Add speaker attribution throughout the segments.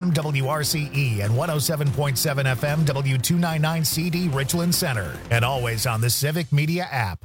Speaker 1: FM WRCE and 107.7 FM W299 CD Richland Center. And always on the Civic Media app.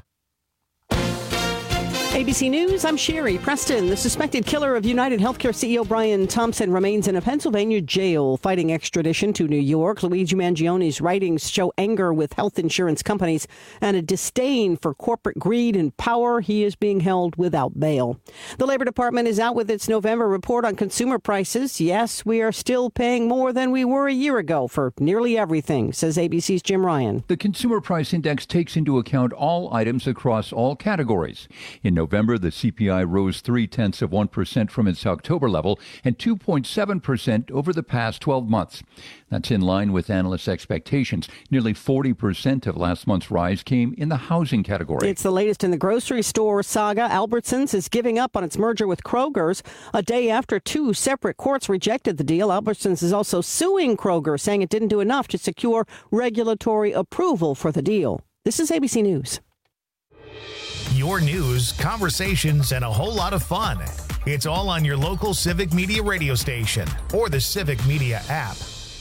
Speaker 2: ABC News, I'm Sherry Preston. The suspected killer of United Healthcare CEO Brian Thompson remains in a Pennsylvania jail fighting extradition to New York. Luigi Mangioni's writings show anger with health insurance companies and a disdain for corporate greed and power. He is being held without bail. The Labor Department is out with its November report on consumer prices. Yes, we are still paying more than we were a year ago for nearly everything, says ABC's Jim Ryan.
Speaker 3: The Consumer Price Index takes into account all items across all categories. In November, the CPI rose 0.3% from its October level and 2.7% over the past 12 months. That's in line with analysts' expectations. Nearly 40% of last month's rise came in the housing category.
Speaker 2: It's the latest in the grocery store saga. Albertsons is giving up on its merger with Kroger's a day after two separate courts rejected the deal. Albertsons is also suing Kroger, saying it didn't do enough to secure regulatory approval for the deal. This is ABC News.
Speaker 1: Your news, conversations, and a whole lot of fun. It's all on your local Civic Media radio station or the Civic Media app.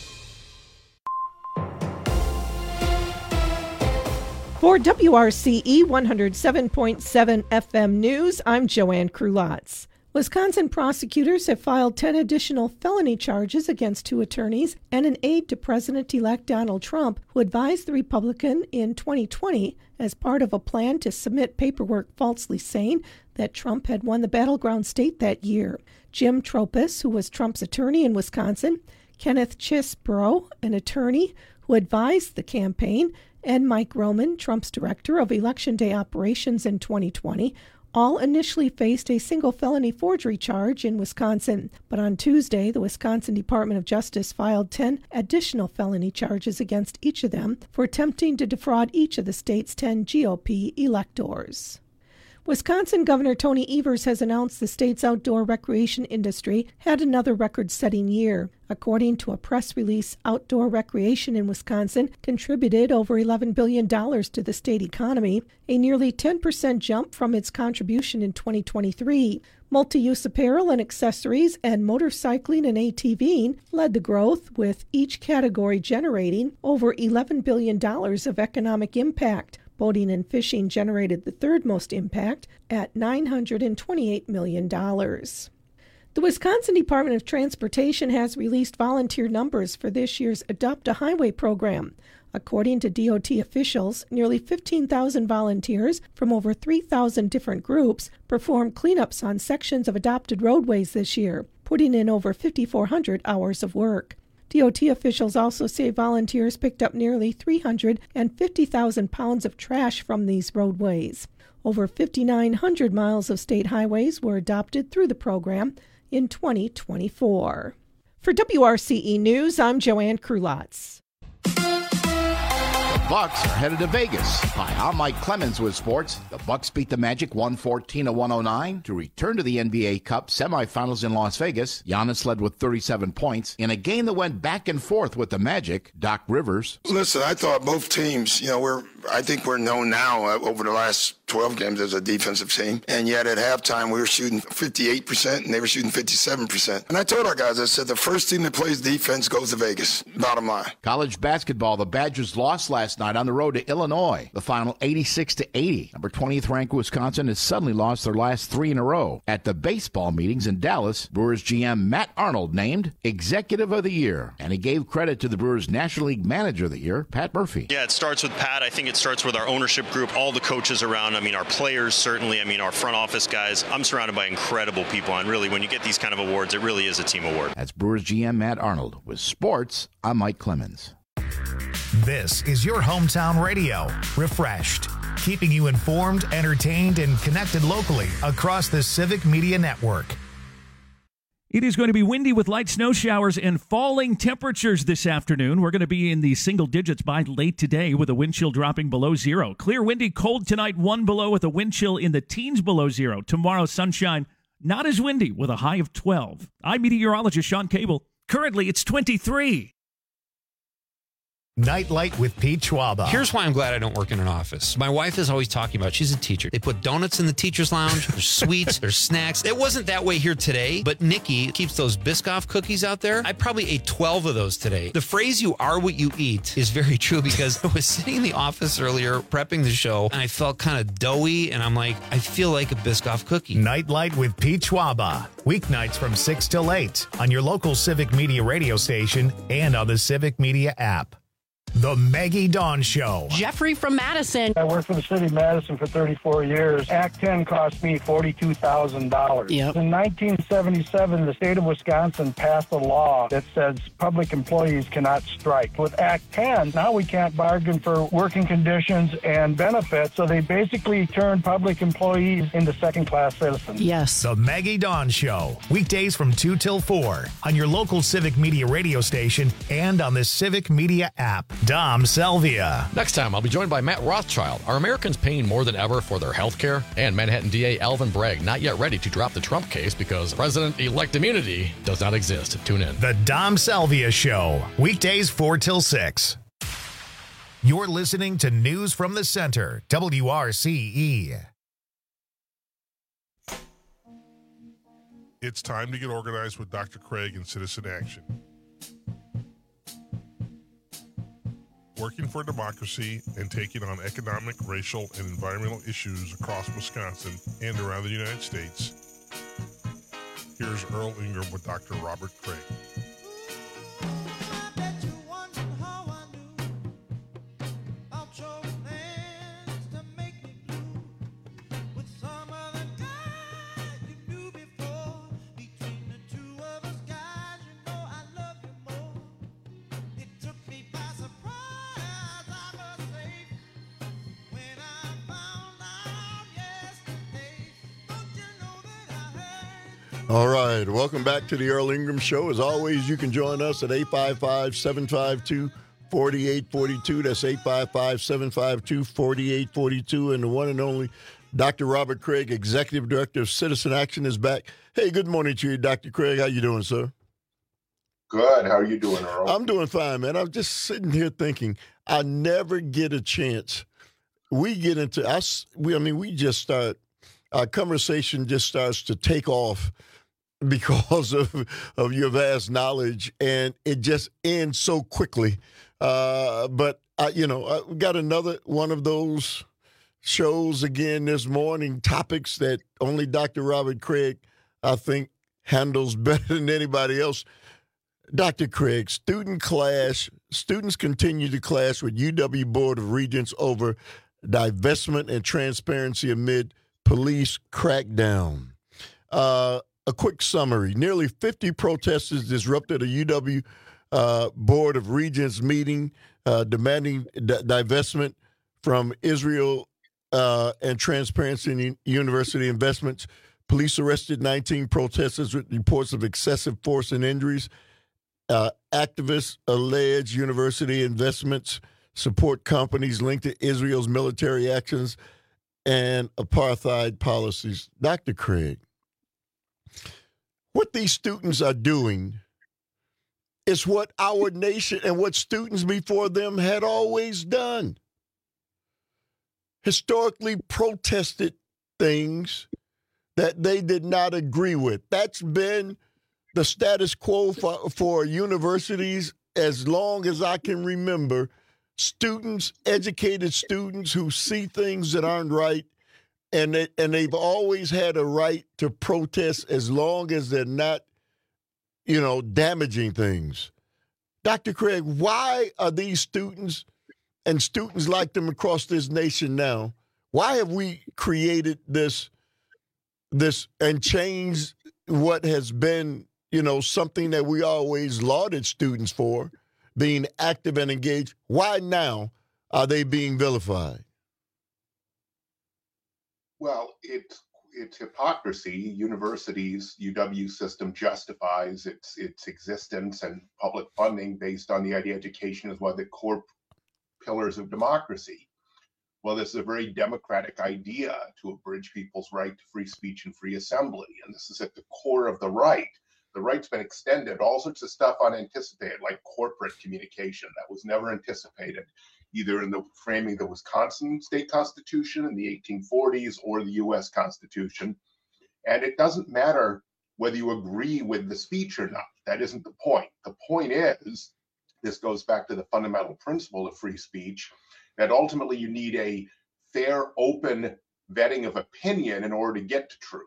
Speaker 4: For WRCE 107.7 FM News, I'm Joanne Krulotz. Wisconsin prosecutors have filed 10 additional felony charges against two attorneys and an aide to President-elect Donald Trump, who advised the Republican in 2020 as part of a plan to submit paperwork falsely saying that Trump had won the battleground state that year. Jim Tropis, who was Trump's attorney in Wisconsin, Kenneth Chisbro, an attorney who advised the campaign, and Mike Roman, Trump's director of Election Day operations in 2020, all initially faced a single felony forgery charge in Wisconsin. But on Tuesday, the Wisconsin Department of Justice filed 10 additional felony charges against each of them for attempting to defraud each of the state's 10 GOP electors. Wisconsin Governor Tony Evers has announced the state's outdoor recreation industry had another record-setting year. According to a press release, outdoor recreation in Wisconsin contributed over $11 billion to the state economy, a nearly 10% jump from its contribution in 2023. Multi-use apparel and accessories and motorcycling and ATVing led the growth, with each category generating over $11 billion of economic impact. Boating and fishing generated the third most impact at $928 million. The Wisconsin Department of Transportation has released volunteer numbers for this year's Adopt a Highway program. According to DOT officials, nearly 15,000 volunteers from over 3,000 different groups performed cleanups on sections of adopted roadways this year, putting in over 5,400 hours of work. DOT officials also say volunteers picked up nearly 350,000 pounds of trash from these roadways. Over 5,900 miles of state highways were adopted through the program in 2024. For WRCE News, I'm Joanne Krulotz.
Speaker 5: The Bucks are headed to Vegas. Hi, I'm Mike Clemens with sports. The Bucks beat the Magic 114-109 to return to the NBA Cup semifinals in Las Vegas. Giannis led with 37 points in a game that went back and forth with the Magic. Doc Rivers.
Speaker 6: Listen, I thought both teams, I think we're known now over the last 12 games as a defensive team. And yet at halftime, we were shooting 58% and they were shooting 57%. And I told our guys, I said, the first team that plays defense goes to Vegas. Bottom line.
Speaker 5: College basketball, the Badgers lost last night on the road to Illinois. The final 86-80. Number 20th ranked Wisconsin has suddenly lost their last three in a row. At the baseball meetings in Dallas, Brewers GM Matt Arnold named Executive of the Year. And he gave credit to the Brewers National League Manager of the Year, Pat Murphy.
Speaker 7: Yeah, it starts with Pat. I think it starts with our ownership group, all the coaches around. Our players, certainly. Our front office guys. I'm surrounded by incredible people. And really, when you get these kind of awards, it really is a team award.
Speaker 5: That's Brewers GM Matt Arnold. With sports, I'm Mike Clemens.
Speaker 1: This is your hometown radio, Refreshed, keeping you informed, entertained, and connected locally across the Civic Media Network.
Speaker 8: It is going to be windy with light snow showers and falling temperatures this afternoon. We're going to be in the single digits by late today with a wind chill dropping below zero. Clear, windy, cold tonight, 1 below with a wind chill in the teens below zero. Tomorrow, sunshine, not as windy with a high of 12. I'm meteorologist Sean Cable. Currently, it's 23.
Speaker 1: Nightlight with Pete Schwaba.
Speaker 9: Here's why I'm glad I don't work in an office. My wife is always talking about, she's a teacher. They put donuts in the teacher's lounge. There's sweets. There's snacks. It wasn't that way here today, but Nikki keeps those Biscoff cookies out there. I probably ate 12 of those today. The phrase "you are what you eat" is very true, because I was sitting in the office earlier prepping the show and I felt kind of doughy, and I'm like, I feel like a Biscoff cookie.
Speaker 1: Nightlight with Pete Schwaba. Weeknights from 6 till 8 on your local Civic Media radio station and on the Civic Media app. The Maggie Dawn Show.
Speaker 2: Jeffrey from Madison.
Speaker 10: I worked for the city of Madison for 34 years. Act 10 cost me $42,000.
Speaker 2: Yep.
Speaker 10: In 1977, the state of Wisconsin passed a law that says public employees cannot strike. With Act 10, now we can't bargain for working conditions and benefits, so they basically turned public employees into second-class citizens.
Speaker 2: Yes.
Speaker 1: The Maggie Dawn Show. Weekdays from 2 till 4 on your local Civic Media radio station and on the Civic Media app. Dom Salvia.
Speaker 11: Next time, I'll be joined by Matt Rothschild. Are Americans paying more than ever for their health care? And Manhattan DA Alvin Bragg not yet ready to drop the Trump case because president-elect immunity does not exist. Tune in.
Speaker 1: The Dom Salvia Show. Weekdays 4 till 6. You're listening to News from the Center, WRCE.
Speaker 12: It's time to get organized with Dr. Craig and Citizen Action. Working for democracy and taking on economic, racial, and environmental issues across Wisconsin and around the United States. Here's Earl Ingram with Dr. Robert Craig.
Speaker 13: All right, welcome back to the Earl Ingram Show. As always, you can join us at 855-752-4842. That's 855-752-4842. And the one and only Dr. Robert Craig, Executive Director of Citizen Action, is back. Hey, good morning to you, Dr. Craig. How you doing, sir?
Speaker 14: Good. How are you doing, Earl?
Speaker 13: I'm doing fine, man. I'm just sitting here thinking, I never get a chance. We get into us. We just start. Our conversation just starts to take off because of your vast knowledge, and it just ends so quickly. But I got another one of those shows again this morning, topics that only Dr. Robert Craig, I think, handles better than anybody else. Dr. Craig, students continue to clash with UW Board of Regents over divestment and transparency amid police crackdown. A quick summary. Nearly 50 protesters disrupted a UW Board of Regents meeting demanding divestment from Israel and transparency in university investments. Police arrested 19 protesters with reports of excessive force and injuries. Activists allege university investments support companies linked to Israel's military actions and apartheid policies. Dr. Craig, what these students are doing is what our nation and what students before them had always done. Historically protested things that they did not agree with. That's been the status quo for universities as long as I can remember. Students, educated students who see things that aren't right, and they've always had a right to protest as long as they're not, damaging things. Dr. Craig, why are these students and students like them across this nation now, why have we created this and changed what has been, something that we always lauded students for, being active and engaged? Why now are they being vilified?
Speaker 14: Well, it's hypocrisy. Universities, UW system justifies its existence and public funding based on the idea education is one of the core pillars of democracy. Well, this is a very democratic idea to abridge people's right to free speech and free assembly, and this is at the core of the right. The right's been extended, all sorts of stuff unanticipated, like corporate communication that was never anticipated, either in the framing of the Wisconsin state constitution in the 1840s or the U.S. Constitution. And it doesn't matter whether you agree with the speech or not. That isn't the point. The point is, this goes back to the fundamental principle of free speech, that ultimately you need a fair, open vetting of opinion in order to get to truth.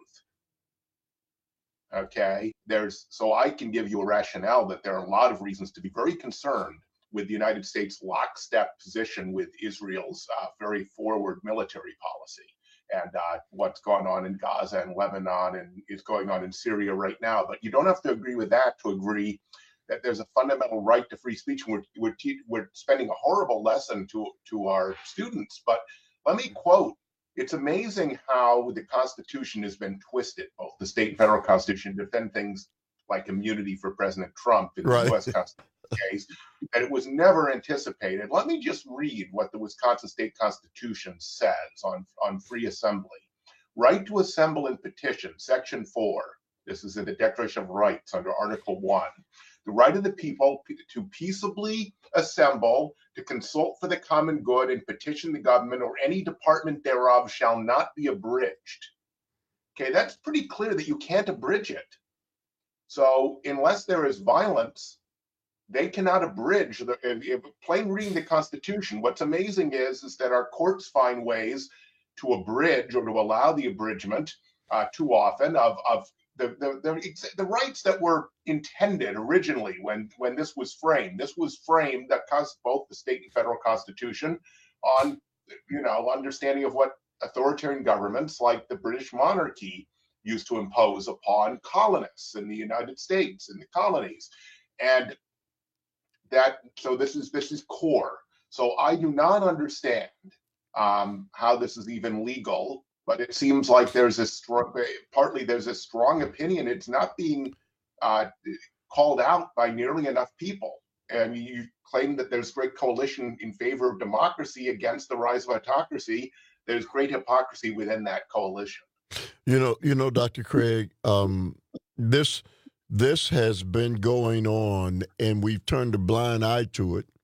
Speaker 14: Okay, so I can give you a rationale that there are a lot of reasons to be very concerned with the United States' lockstep position with Israel's very forward military policy, and what's going on in Gaza and Lebanon and is going on in Syria right now. But you don't have to agree with that to agree that there's a fundamental right to free speech. We're spending a horrible lesson to our students. But let me quote, it's amazing how the Constitution has been twisted, both the state and federal Constitution, to defend things like immunity for President Trump in the U.S. Constitution case, and it was never anticipated. Let me just read what the Wisconsin State Constitution says on free assembly. Right to assemble and petition, Section 4. This is in the Declaration of Rights under Article 1. The right of the people to peaceably assemble, to consult for the common good, and petition the government or any department thereof shall not be abridged. Okay, that's pretty clear that you can't abridge it. So unless there is violence, they cannot abridge. Plain reading the Constitution, what's amazing is that our courts find ways to abridge or to allow the abridgment too often of the rights that were intended originally when this was framed. This was framed that caused both the state and federal Constitution on, understanding of what authoritarian governments like the British monarchy used to impose upon colonists in the United States, in the colonies. And so this is core. So I do not understand how this is even legal. But it seems like there's a strong opinion. It's not being called out by nearly enough people. And you claim that there's great coalition in favor of democracy against the rise of autocracy. There's great hypocrisy within that coalition.
Speaker 13: Dr. Craig, this has been going on, and we've turned a blind eye to it.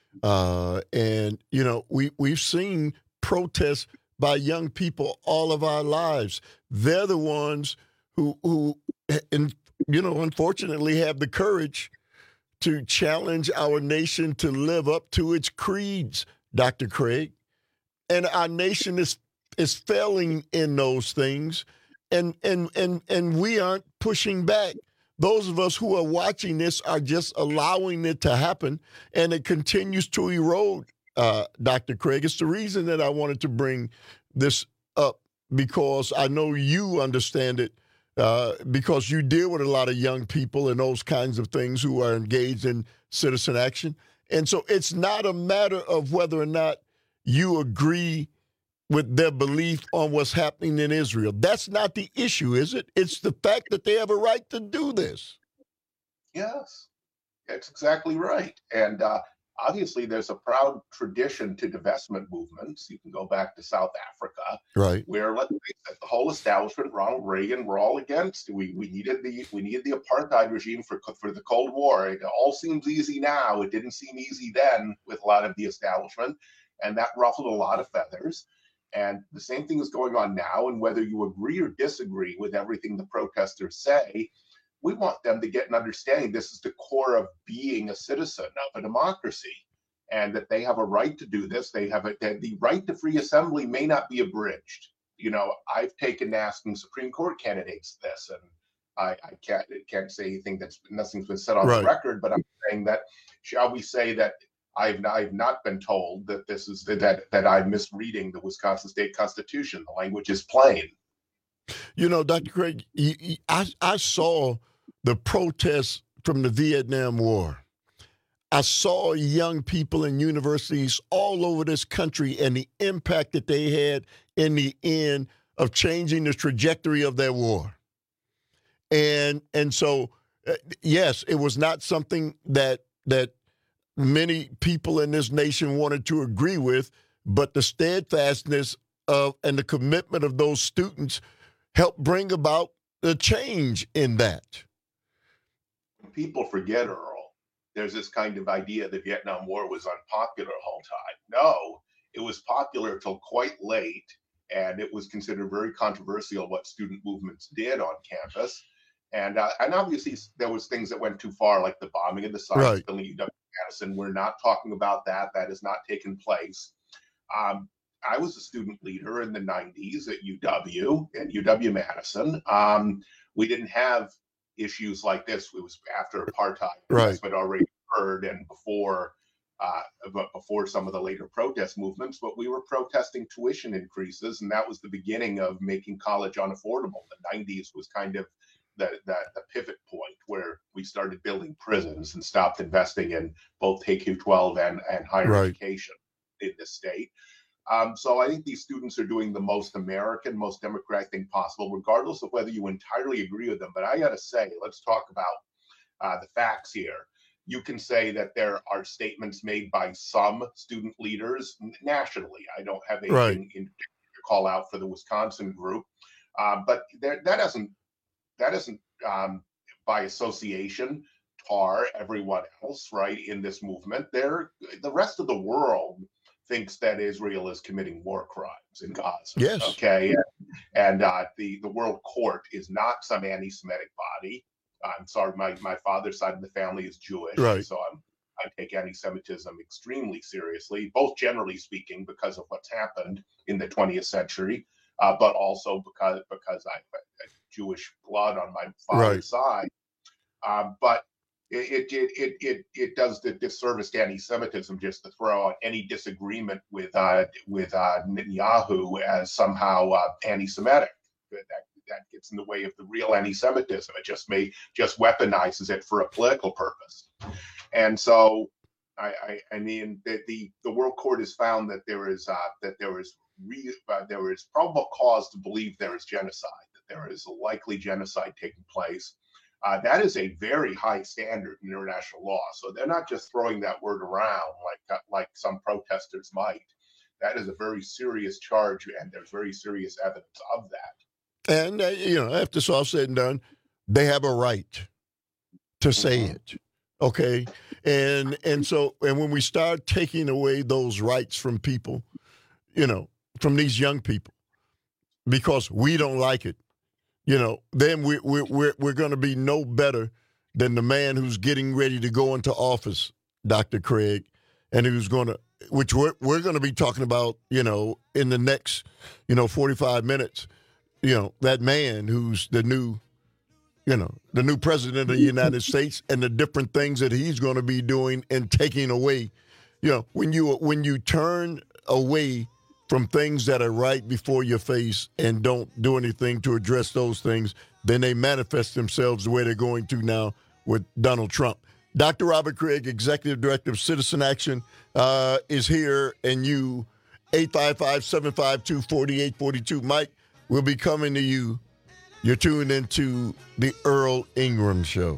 Speaker 13: And we've seen protests by young people all of our lives. They're the ones who unfortunately have the courage to challenge our nation to live up to its creeds, Dr. Craig. And our nation is failing in those things, and we aren't pushing back. Those of us who are watching this are just allowing it to happen, and it continues to erode. Dr. Craig, it's the reason that I wanted to bring this up, because I know you understand it, because you deal with a lot of young people and those kinds of things who are engaged in citizen action. And so it's not a matter of whether or not you agree with their belief on what's happening in Israel. That's not the issue, is it? It's the fact that they have a right to do this.
Speaker 14: Yes, that's exactly right. And obviously, there's a proud tradition to divestment movements. You can go back to South Africa,
Speaker 13: right,
Speaker 14: where, let's face it, the whole establishment, Ronald Reagan, were all against. We needed the apartheid regime for the Cold War. It all seems easy now. It didn't seem easy then with a lot of the establishment, and that ruffled a lot of feathers. And the same thing is going on now. And whether you agree or disagree with everything the protesters say, we want them to get an understanding this is the core of being a citizen of a democracy, and that they have a right to do this. They have the right to free assembly may not be abridged. I've taken asking Supreme Court candidates this, and I can't say anything nothing's been said on the record, but I'm saying that, shall we say that I've not been told that this is that I'm misreading the Wisconsin State Constitution. The language is plain.
Speaker 13: Dr. Craig, I saw the protests from the Vietnam War. I saw young people in universities all over this country and the impact that they had in the end of changing the trajectory of their war. And so, yes, it was not something that many people in this nation wanted to agree with, but the steadfastness of and the commitment of those students helped bring about the change in that.
Speaker 14: people forget, Earl, there's this kind of idea the Vietnam War was unpopular the whole time. No, it was popular till quite late, and it was considered very controversial what student movements did on campus. And obviously there was things that went too far, like the bombing of the science building at UW-Madison. We're not talking about that. That has not taken place. I was a student leader in the 90s at UW and UW-Madison. We didn't have issues like this. It was after apartheid had already occurred and before some of the later protest movements, but we were protesting tuition increases, and that was the beginning of making college unaffordable. The 90s was kind of the pivot point where we started building prisons and stopped investing in both K-12 and higher education in the state. So I think these students are doing the most American, most democratic thing possible, regardless of whether you entirely agree with them. But I got to say, let's talk about the facts here. You can say that there are statements made by some student leaders nationally. I don't have anything in to call out for the Wisconsin group, but that doesn't by association tar everyone else in this movement. The rest of the world thinks that Israel is committing war crimes in Gaza.
Speaker 13: Yes.
Speaker 14: Okay. And the World Court is not some anti-Semitic body. I'm sorry, my father's side of the family is Jewish, so I take anti-Semitism extremely seriously, both generally speaking because of what's happened in the 20th century, but also because I have Jewish blood on my father's side. But it does the disservice to anti-Semitism just to throw out any disagreement with Netanyahu as somehow anti-Semitic. That gets in the way of the real anti-Semitism. It just weaponizes it for a political purpose. And so, I mean, the World Court has found that there is probable cause to believe there is genocide, that there is a likely genocide taking place. That is a very high standard in international law. So they're not just throwing that word around like some protesters might. That is a very serious charge, and there's very serious evidence of that.
Speaker 13: And, after it's all said and done, they have a right to say it, okay? And when we start taking away those rights from people, from these young people, because we don't like it, then we're going to be no better than the man who's getting ready to go into office, Dr. Craig, and who's going to, which we're going to be talking about, in the next, 45 minutes. That man who's the new president of the United States and the different things that he's going to be doing and taking away. When you turn away from things that are right before your face and don't do anything to address those things, then they manifest themselves the way they're going to now with Donald Trump. Dr. Robert Craig, Executive Director of Citizen Action, is here, and 855-752-4842. Mike, we'll be coming to you. You're tuned into the Earl Ingram Show.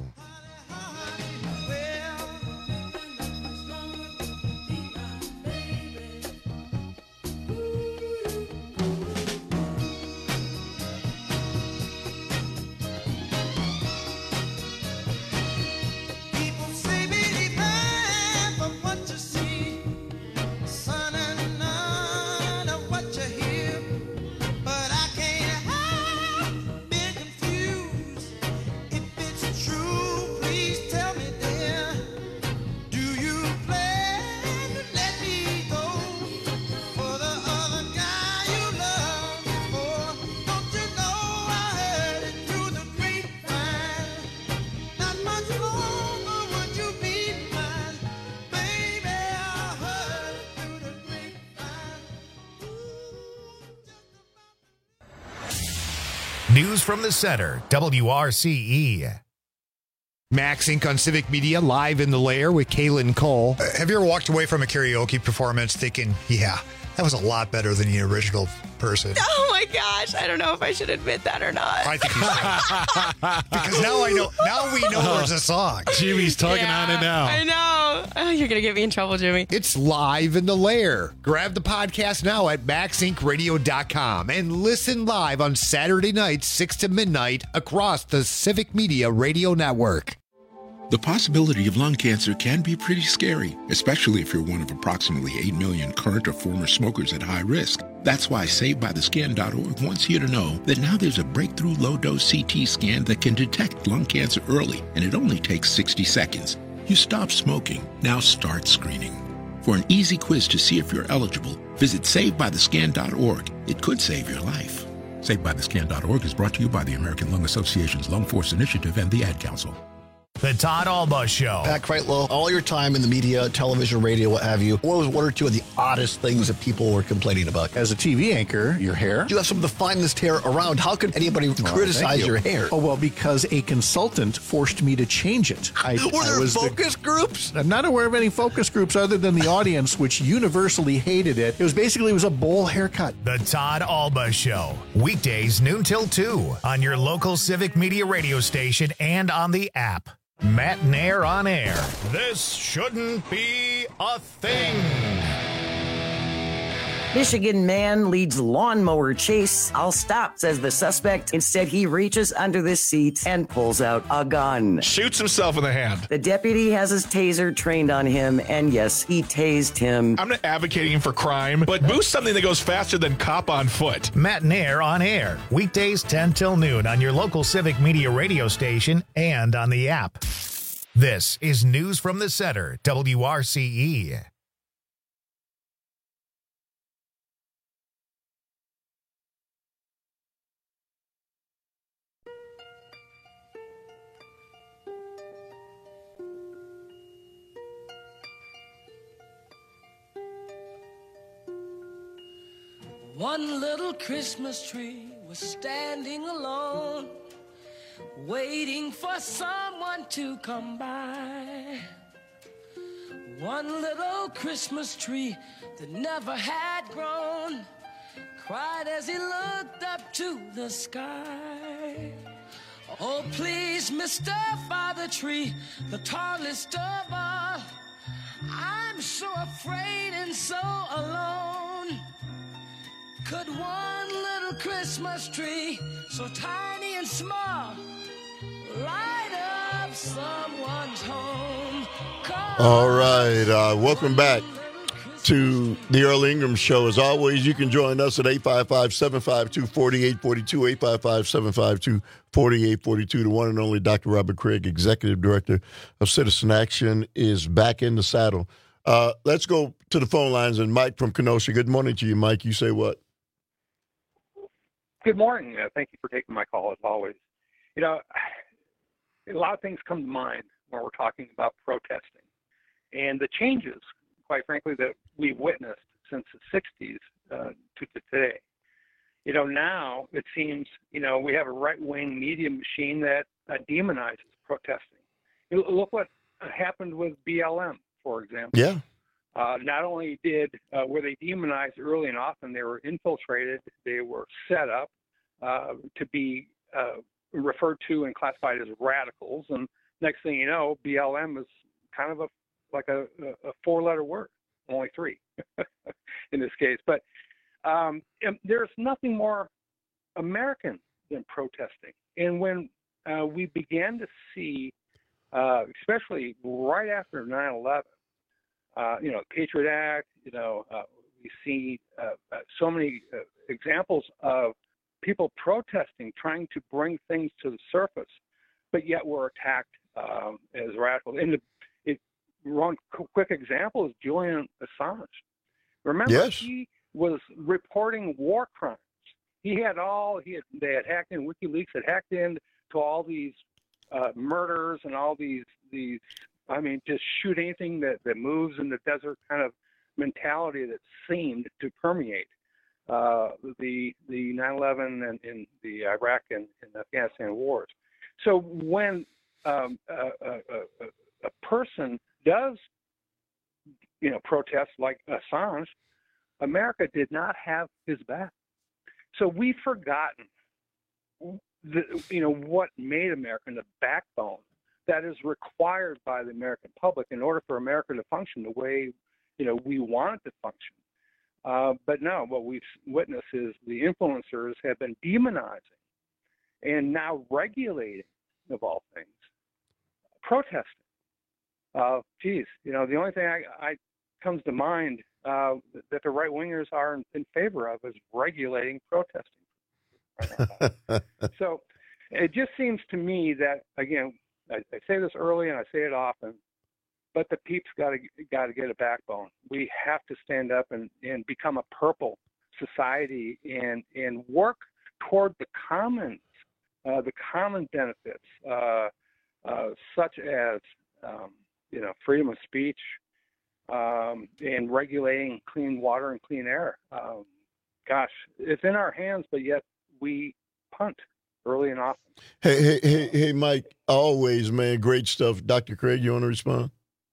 Speaker 1: News from the center, WRCE.
Speaker 15: Max Inc. on Civic Media, live in the lair with Kaylin Cole.
Speaker 16: Have you ever walked away from a karaoke performance thinking, yeah, that was a lot better than the original person?
Speaker 17: Oh my gosh, I don't know if I should admit that or not.
Speaker 16: I think you should. Because now we know there's a song.
Speaker 15: Jimmy's tugging on it now.
Speaker 17: I know. Oh, you're going to get me in trouble, Jimmy.
Speaker 15: It's live in the lair. Grab the podcast now at maxincradio.com and listen live on Saturday nights, 6 to midnight, across the Civic Media Radio Network.
Speaker 18: The possibility of lung cancer can be pretty scary, especially if you're one of approximately 8 million current or former smokers at high risk. That's why SaveByTheScan.org wants you to know that now there's a breakthrough low-dose CT scan that can detect lung cancer early, and it only takes 60 seconds. You stop smoking, now start screening. For an easy quiz to see if you're eligible, visit SaveByTheScan.org. It could save your life. SaveByTheScan.org is brought to you by the American Lung Association's Lung Force Initiative and the Ad Council.
Speaker 1: The Todd Alba Show.
Speaker 19: Pat Kreitlow, all your time in the media, television, radio, what have you, what was one or two of the oddest things that people were complaining about?
Speaker 20: As a TV anchor, your hair.
Speaker 19: You have some of the finest hair around. How could anybody criticize your hair?
Speaker 20: Oh, well, because a consultant forced me to change it.
Speaker 19: Were there focus groups?
Speaker 20: I'm not aware of any focus groups other than the audience, which universally hated it. It was a bowl haircut.
Speaker 1: The Todd Alba Show. Weekdays noon till 2 on your local Civic Media radio station and on the app. Matt Nair on air. This shouldn't be a thing.
Speaker 21: Michigan man leads lawnmower chase. I'll stop, says the suspect. Instead, he reaches under the seat and pulls out a gun.
Speaker 22: Shoots himself in the hand.
Speaker 21: The deputy has his taser trained on him, and yes, he tased him.
Speaker 22: I'm not advocating for crime, but boost something that goes faster than cop on foot.
Speaker 1: Matt Nair on air. Weekdays 10 till noon on your local Civic Media radio station and on the app. This is News from the Center, WRCE.
Speaker 23: One little Christmas tree was standing alone, waiting for someone to come by. One little Christmas tree that never had grown cried as he looked up to the sky. Oh, please, Mr. Father Tree, the tallest of all, I'm so afraid and so alone. Could one little Christmas tree, so tiny and small, light up someone's home?
Speaker 13: All right. Welcome back to the Earl Ingram Show. As always, you can join us at 855-752-4842, 855-752-4842. The one and only Dr. Robert Craig, Executive Director of Citizen Action, is back in the saddle. Let's go to the phone lines. And Mike from Kenosha. Good morning to you, Mike. You say what?
Speaker 24: Good morning. Thank you for taking my call, as always. You know, a lot of things come to mind when we're talking about protesting. And the changes, quite frankly, that we've witnessed since the 60s to today. You know, now it seems, you know, we have a right-wing media machine that demonizes protesting. Look what happened with BLM, for example.
Speaker 13: Yeah.
Speaker 24: Not only were they demonized early and often, they were infiltrated, they were set up to be referred to and classified as radicals. And next thing you know, BLM is kind of like a four-letter word, only three in this case. But there's nothing more American than protesting. And when we began to see, especially right after 9/11, you know, Patriot Act, you know, we see so many examples of people protesting, trying to bring things to the surface, but yet we're attacked as radicals. And one quick example is Julian Assange. Remember, he was reporting war crimes. They had hacked in, WikiLeaks had hacked into all these murders and all these I mean, just shoot anything that moves in the desert kind of mentality that seemed to permeate the 9/11 and the Iraq and Afghanistan wars. So when a person does, you know, protest like Assange, America did not have his back. So we've forgotten, what made America the backbone that is required by the American public in order for America to function the way, you know, we want it to function. But no, what we've witnessed is the influencers have been demonizing and now regulating, of all things, protesting. Geez, the only thing I comes to mind that the right wingers are in favor of is regulating protesting. So it just seems to me that, again, I say this early and I say it often, but the peeps got to get a backbone. We have to stand up and become a purple society and work toward the common benefits, such as freedom of speech, and regulating clean water and clean air. Gosh, it's in our hands, but yet we punt early and often.
Speaker 13: Hey, Mike, always, man, great stuff. Dr. Craig, you want to respond?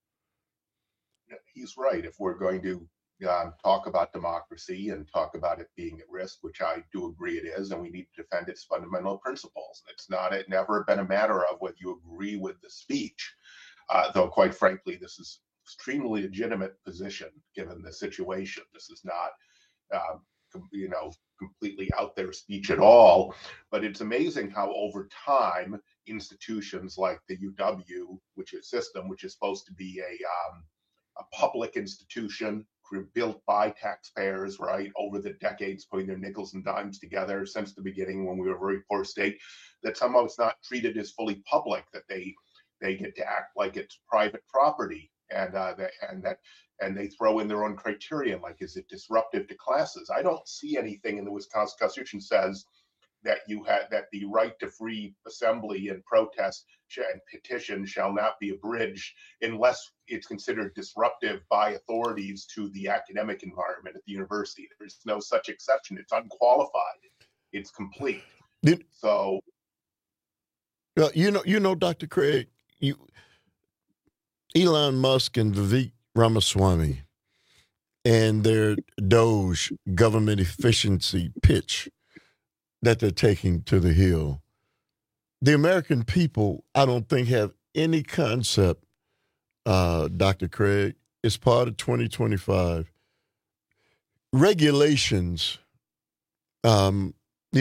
Speaker 14: He's right. If we're going to talk about democracy and talk about it being at risk, which I do agree it is, and we need to defend its fundamental principles. It's never been a matter of whether you agree with the speech, though quite frankly, this is extremely legitimate position given the situation. This is not, completely out there speech at all. But it's amazing how over time, institutions like the UW, which is supposed to be a public institution built by taxpayers, right, over the decades, putting their nickels and dimes together since the beginning when we were a very poor state, that somehow it's not treated as fully public, that they get to act like it's private property, and they throw in their own criterion, like, is it disruptive to classes? I don't see anything in the Wisconsin Constitution says that that the right to free assembly and protest and petition shall not be abridged unless it's considered disruptive by authorities to the academic environment at the university. There's no such exception. It's unqualified. It's complete. So,
Speaker 13: Dr. Craig, Elon Musk and Vivek Ramaswamy and their Doge government efficiency pitch that they're taking to the Hill. The American people, I don't think, have any concept, Dr. Craig, it's part of 2025. Regulations, have,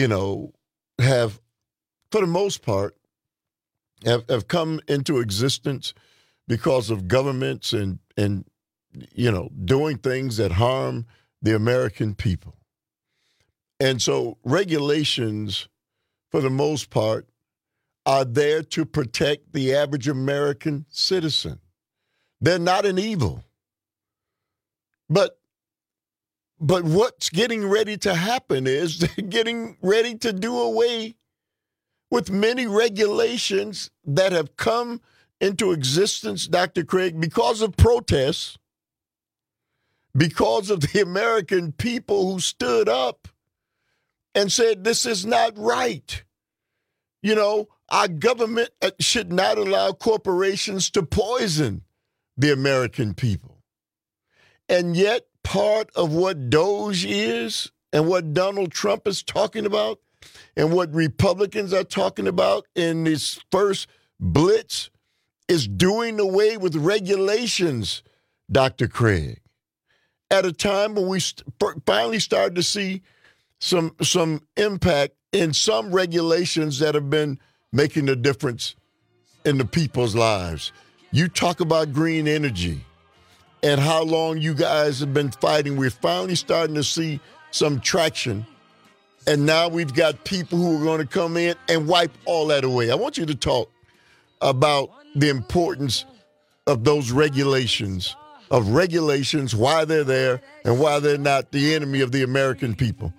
Speaker 13: for the most part, have come into existence because of governments and doing things that harm the American people. And so regulations, for the most part, are there to protect the average American citizen. They're not an evil. But what's getting ready to happen is they're getting ready to do away with many regulations that have come into existence, Dr. Craig, because of protests, because of the American people who stood up and said, this is not right. Our government should not allow corporations to poison the American people. And yet, part of what Doge is and what Donald Trump is talking about and what Republicans are talking about in this first blitz is doing away with regulations, Dr. Craig, at a time when we finally started to see some impact in some regulations that have been making a difference in the people's lives. You talk about green energy and how long you guys have been fighting. We're finally starting to see some traction. And now we've got people who are going to come in and wipe all that away. I want you to talk about the importance of those regulations, why they're there, and why they're not the enemy of the American people.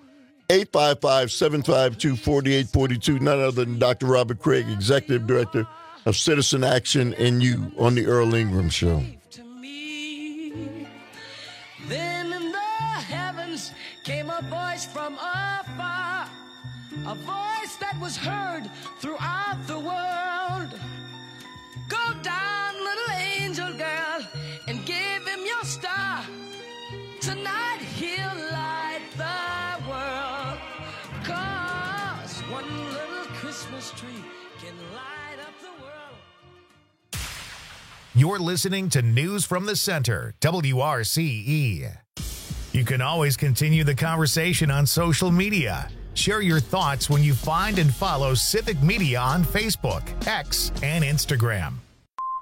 Speaker 13: 855-752-4842, none other than Dr. Robert Craig, Executive Director of Citizen Action and You on the Earl Ingram Show.
Speaker 23: Then in the heavens came a voice from afar, a voice that was heard throughout the world. Go down, little angel girl, and give him your star. Tonight he'll light the world. 'Cause one little Christmas tree can light up the world.
Speaker 1: You're listening to News from the Center, WRCE. You can always continue the conversation on social media. Share your thoughts when you find and follow Civic Media on Facebook, X, and Instagram.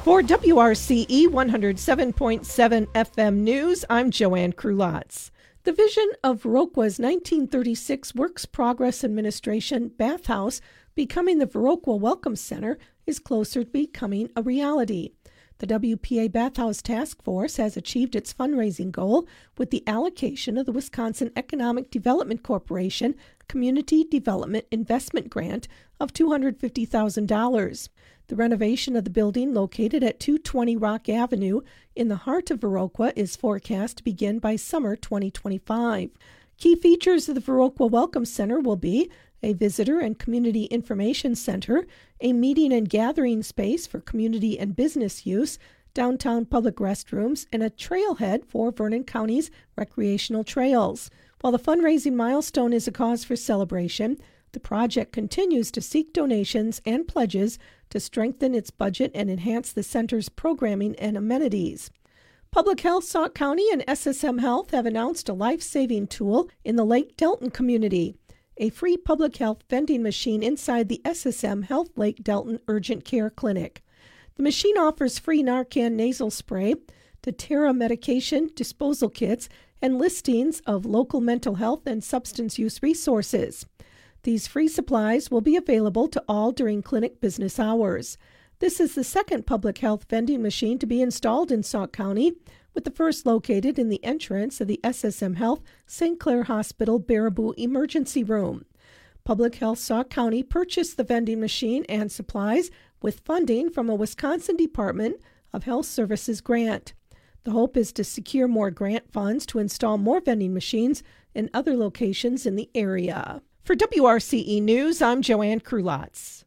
Speaker 3: For WRCE 107.7 FM News, I'm Joanne Krulotz. The vision of Viroqua's 1936 Works Progress Administration bathhouse becoming the Viroqua Welcome Center is closer to becoming a reality. The WPA Bathhouse Task Force has achieved its fundraising goal with the allocation of the Wisconsin Economic Development Corporation Community Development Investment Grant of $250,000. The renovation of the building located at 220 Rock Avenue in the heart of Viroqua is forecast to begin by summer 2025. Key features of the Viroqua Welcome Center will be a visitor and community information center, a meeting and gathering space for community and business use, downtown public restrooms, and a trailhead for Vernon County's recreational trails. While the fundraising milestone is a cause for celebration, the project continues to seek donations and pledges to strengthen its budget and enhance the center's programming and amenities. Public Health Sauk County and SSM Health have announced a life-saving tool in the Lake Delton community, a free public health vending machine inside the SSM Health Lake Delton Urgent Care Clinic. The machine offers free Narcan nasal spray, doTERRA medication disposal kits, and listings of local mental health and substance use resources. These free supplies will be available to all during clinic business hours. This is the second public health vending machine to be installed in Sauk County, with the first located in the entrance of the SSM Health St. Clair Hospital Baraboo Emergency Room. Public Health Sauk County purchased the vending machine and supplies with funding from a Wisconsin Department of Health Services grant. The hope is to secure more grant funds to install more vending machines in other locations in the area. For WRCE News, I'm Joanne Krulotz.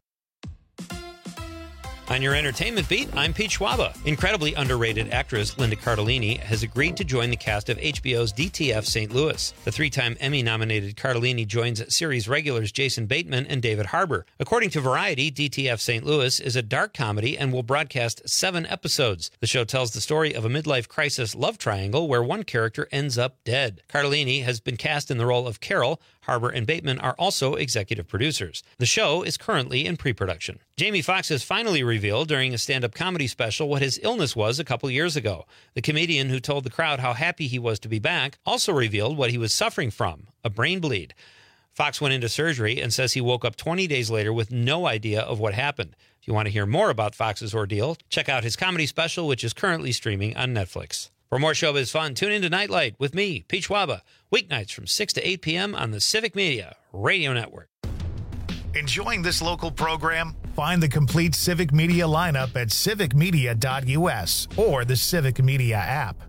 Speaker 9: On your entertainment beat, I'm Pete Schwaba. Incredibly underrated actress Linda Cardellini has agreed to join the cast of HBO's DTF St. Louis. The three-time Emmy-nominated Cardellini joins series regulars Jason Bateman and David Harbour. According to Variety, DTF St. Louis is a dark comedy and will broadcast 7 episodes. The show tells the story of a midlife crisis love triangle where one character ends up dead. Cardellini has been cast in the role of Carol. Harbour and Bateman are also executive producers. The show is currently in pre-production. Jamie Foxx has finally revealed during a stand-up comedy special what his illness was a couple years ago. The comedian who told the crowd how happy he was to be back also revealed what he was suffering from, a brain bleed. Foxx went into surgery and says he woke up 20 days later with no idea of what happened. If you want to hear more about Foxx's ordeal, check out his comedy special, which is currently streaming on Netflix. For more showbiz fun, tune in to Nightlight with me, Pete Schwaba, weeknights from 6 to 8 p.m. on the Civic Media Radio Network.
Speaker 1: Enjoying this local program? Find the complete Civic Media lineup at civicmedia.us or the Civic Media app.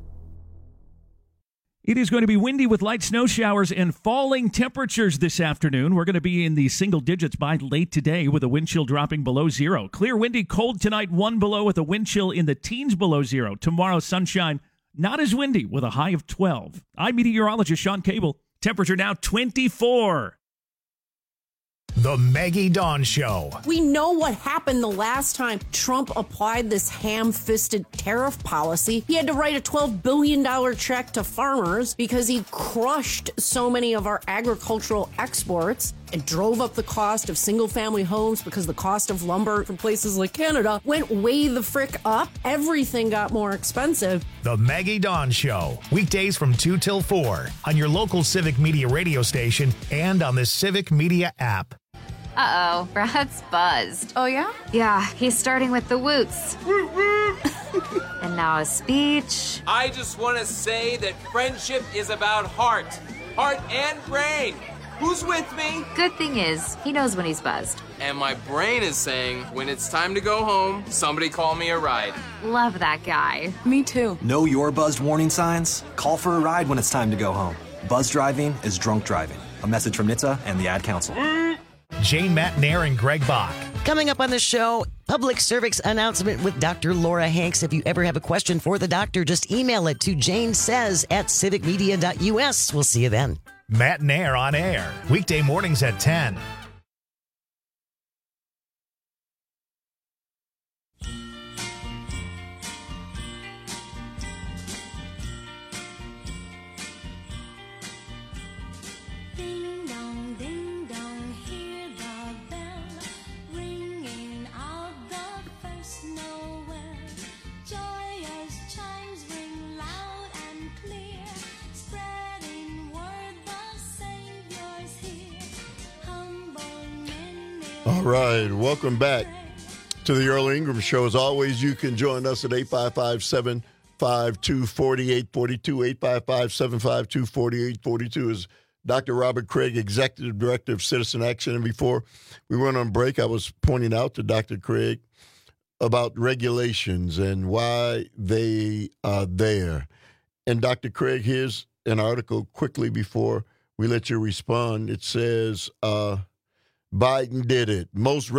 Speaker 8: It is going to be windy with light snow showers and falling temperatures this afternoon. We're going to be in the single digits by late today with a wind chill dropping below 0. Clear, windy, cold tonight, 1 below with a wind chill in the teens below 0. Tomorrow, sunshine, not as windy with a high of 12. I'm meteorologist Sean Cable. Temperature now 24.
Speaker 1: The Maggie Dawn Show.
Speaker 4: We know what happened the last time Trump applied this ham-fisted tariff policy. He had to write a $12 billion check to farmers because he crushed so many of our agricultural exports and drove up the cost of single-family homes because the cost of lumber from places like Canada went way the frick up. Everything got more expensive.
Speaker 1: The Maggie Dawn Show. Weekdays from 2 till 4 on your local Civic Media radio station and on the Civic Media app.
Speaker 6: Uh-oh, Brad's buzzed.
Speaker 17: Oh, yeah?
Speaker 6: Yeah, he's starting with the woots. And now a speech.
Speaker 7: I just want to say that friendship is about heart and brain. Who's with me?
Speaker 6: Good thing is, he knows when he's buzzed.
Speaker 7: And my brain is saying, when it's time to go home, somebody call me a ride.
Speaker 6: Love that guy.
Speaker 17: Me too.
Speaker 25: Know your buzzed warning signs? Call for a ride when it's time to go home. Buzz driving is drunk driving. A message from NHTSA and the Ad Council.
Speaker 1: Jane Matnair and Greg Bach.
Speaker 26: Coming up on the show, public service announcement with Dr. Laura Hanks. If you ever have a question for the doctor, just email it to janesays@civicmedia.us. We'll see you then.
Speaker 1: Matnair on air, weekday mornings at 10.
Speaker 13: All right. Welcome back to the Earl Ingram Show. As always, you can join us at 855-752-4842. 855-752-4842 is Dr. Robert Craig, Executive Director of Citizen Action. And before we went on break, I was pointing out to Dr. Craig about regulations and why they are there. And Dr. Craig, here's an article quickly before we let you respond. It says Biden did it. Most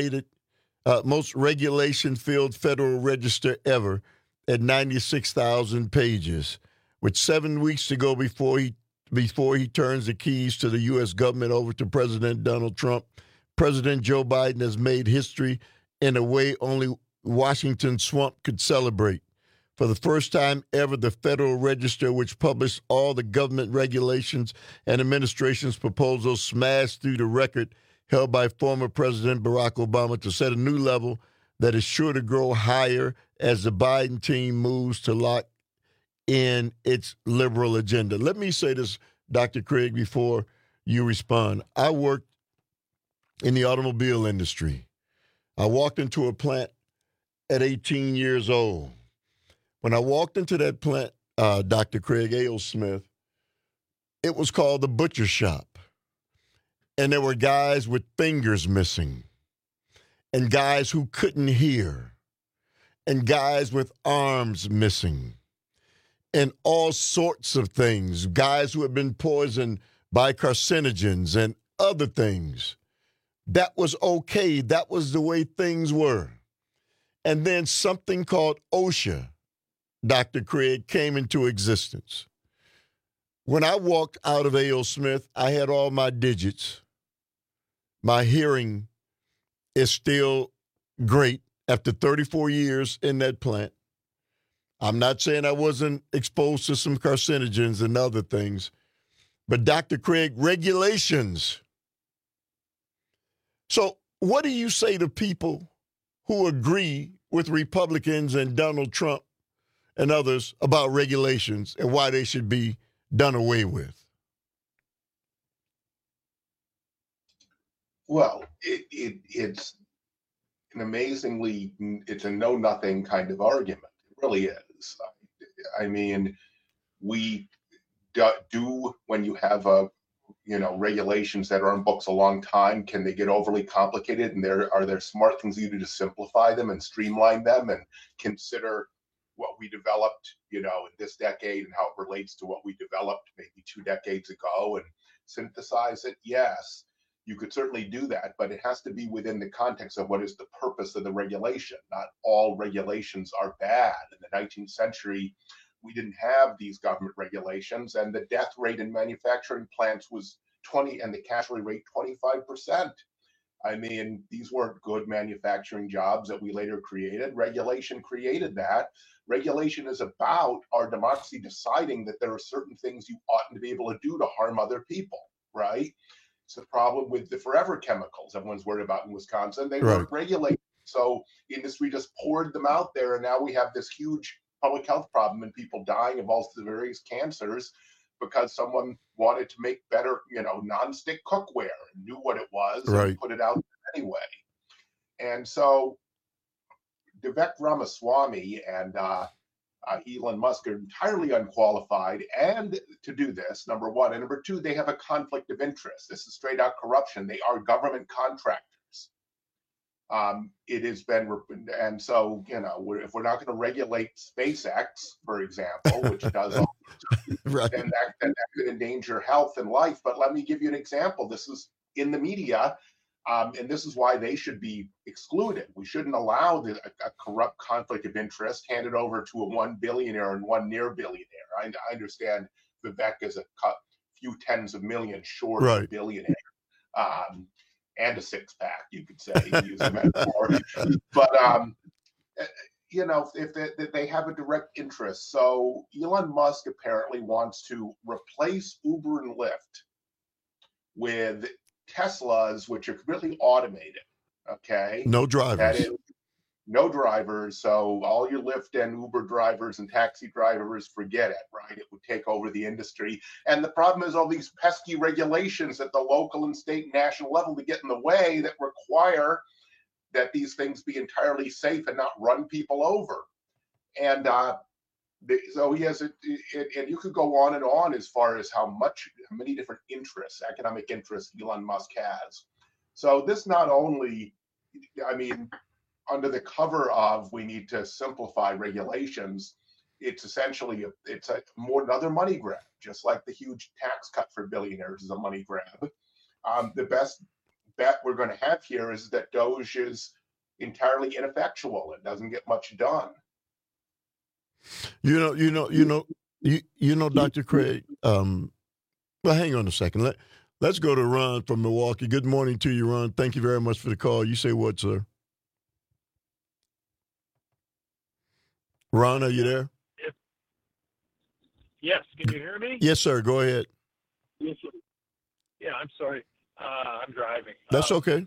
Speaker 13: regulation-filled Federal Register ever at 96,000 pages. With 7 weeks to go before he turns the keys to the U.S. government over to President Donald Trump, President Joe Biden has made history in a way only Washington's swamp could celebrate. For the first time ever, the Federal Register, which published all the government regulations and administration's proposals, smashed through the record held by former President Barack Obama to set a new level that is sure to grow higher as the Biden team moves to lock in its liberal agenda. Let me say this, Dr. Craig, before you respond. I worked in the automobile industry. I walked into a plant at 18 years old. When I walked into that plant, Dr. Craig A.O. Smith, it was called the butcher shop. And there were guys with fingers missing, and guys who couldn't hear, and guys with arms missing, and all sorts of things, guys who had been poisoned by carcinogens and other things. That was okay. That was the way things were. And then something called OSHA, Dr. Craig, came into existence. When I walked out of A.O. Smith, I had all my digits. My hearing is still great after 34 years in that plant. I'm not saying I wasn't exposed to some carcinogens and other things, but Dr. Craig, regulations. So what do you say to people who agree with Republicans and Donald Trump and others about regulations and why they should be done away with?
Speaker 14: Well, it's an amazingly, it's a know-nothing kind of argument. It really is. I mean, we do when you have regulations that are in books a long time, can they get overly complicated? And are there smart things you do to simplify them and streamline them and consider what we developed, in this decade and how it relates to what we developed maybe 2 decades ago and synthesize it? Yes. You could certainly do that, but it has to be within the context of what is the purpose of the regulation. Not all regulations are bad. In the 19th century, we didn't have these government regulations, and the death rate in manufacturing plants was 20, and the casualty rate 25%. I mean, these weren't good manufacturing jobs that we later created. Regulation created that. Regulation is about our democracy deciding that there are certain things you oughtn't to be able to do to harm other people, right? It's a problem with the forever chemicals everyone's worried about in Wisconsin. They weren't regulated. So industry just poured them out there. And now we have this huge public health problem and people dying of all the various cancers because someone wanted to make better, nonstick cookware and knew what it was and put it out anyway. And so Vivek Ramaswamy and Elon Musk are entirely unqualified and to do this, number one. And number two, they have a conflict of interest. This is straight out corruption. They are government contractors. It has been, and so, if we're not going to regulate SpaceX, for example, which does all then that could endanger health and life. But let me give you an example. This is in the media. And this is why they should be excluded. We shouldn't allow a corrupt conflict of interest handed over to a one billionaire and one near billionaire. I understand Vivek is a few tens of millions short of a billionaire, and a six-pack, you could say, to use a metaphor. But, if they have a direct interest. So Elon Musk apparently wants to replace Uber and Lyft with Teslas, which are completely automated, okay?
Speaker 13: No drivers.
Speaker 14: no drivers. So all your Lyft and Uber drivers and taxi drivers, forget it, right? It would take over the industry. And the problem is all these pesky regulations at the local and state and national level to get in the way that require that these things be entirely safe and not run people over. And so he has it, and you could go on and on as far as how many different interests, economic interests Elon Musk has. So this not only, I mean, under the cover of we need to simplify regulations, it's essentially another money grab, just like the huge tax cut for billionaires is a money grab. The best bet we're going to have here is that Doge is entirely ineffectual. It doesn't get much done.
Speaker 13: You know, Dr. Craig. Well, hang on a second. Let's go to Ron from Milwaukee. Good morning to you, Ron. Thank you very much for the call. You say what, sir? Ron, are you there?
Speaker 2: Yes. Can you hear me?
Speaker 13: Yes, sir. Go ahead.
Speaker 2: Yes, sir. Yeah, I'm sorry. I'm driving.
Speaker 13: That's okay.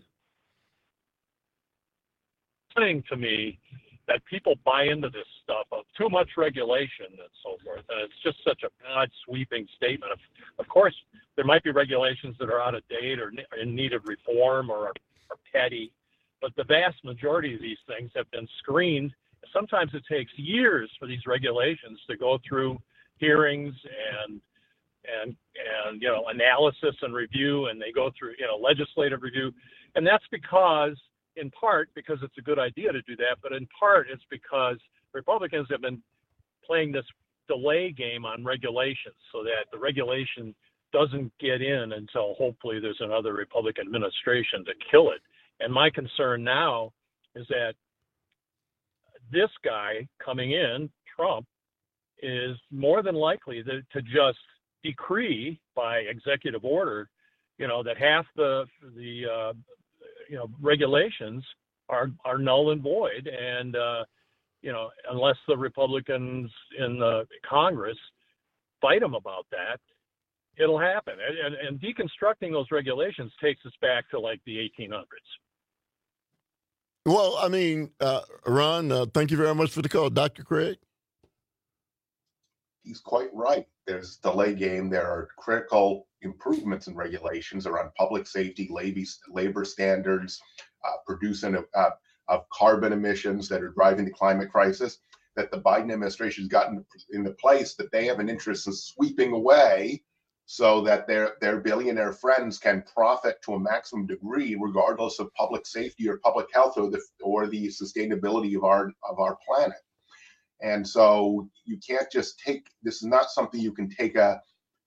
Speaker 2: Saying to me that people buy into this stuff of too much regulation and so forth, and it's just such a broad, sweeping statement. Of course, there might be regulations that are out of date or in need of reform or are petty, but the vast majority of these things have been screened. Sometimes it takes years for these regulations to go through hearings and analysis and review, and they go through legislative review, and that's in part because it's a good idea to do that, but in part it's because Republicans have been playing this delay game on regulations so that the regulation doesn't get in until hopefully there's another Republican administration to kill it. And my concern now is that this guy coming in, Trump, is more than likely to just decree by executive order, that half the regulations are null and void, and unless the Republicans in the Congress fight them about that, it'll happen. And deconstructing those regulations takes us back to like the 1800s.
Speaker 13: Well, I mean, Ron, thank you very much for the call. Dr. Craig?
Speaker 14: He's quite right. There's delay game. There are critical improvements in regulations around public safety, labor standards, producing of carbon emissions that are driving the climate crisis that the Biden administration has gotten into place that they have an interest in sweeping away so that their billionaire friends can profit to a maximum degree, regardless of public safety or public health or the sustainability of our planet. And so you can't just this is not something you can take a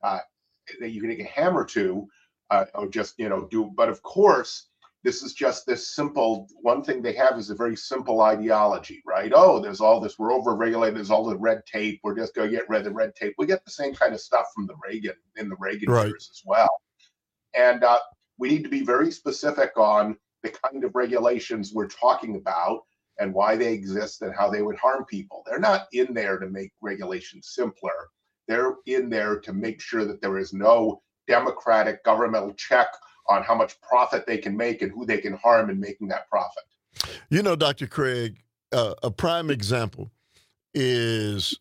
Speaker 14: hammer to or just do. But of course, this is just this simple. One thing they have is a very simple ideology, right? Oh, there's all this. We're over-regulated. There's all the red tape. We're just going to get rid of the red tape. We get the same kind of stuff from the Reagan years as well. And we need to be very specific on the kind of regulations we're talking about and why they exist and how they would harm people. They're not in there to make regulations simpler. They're in there to make sure that there is no democratic governmental check on how much profit they can make and who they can harm in making that profit.
Speaker 13: Dr. Craig, a prime example is,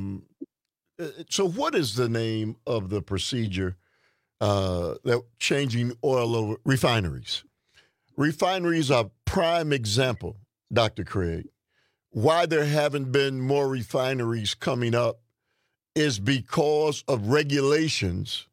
Speaker 13: so what is the name of the procedure that changing oil over refineries? Refineries are prime example, Dr. Craig. Why there haven't been more refineries coming up is because of regulations